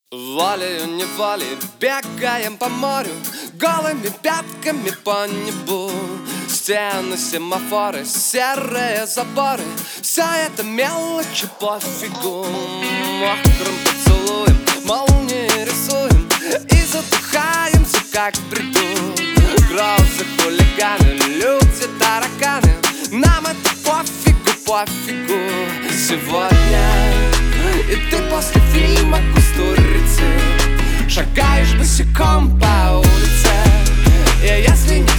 Волею-неволей бегаем по морю, голыми пятками по небу. Стены, семафоры, серые заборы, все это мелочи пофигу. Мокрым поцелуем молнии рисуем и затухаемся, как в бреду. Грозы, хулиганы, люди, тараканы, нам это пофигу, пофигу. Сегодня и ты после фильма «Кустурицы» шагаешь босиком по улице. И если не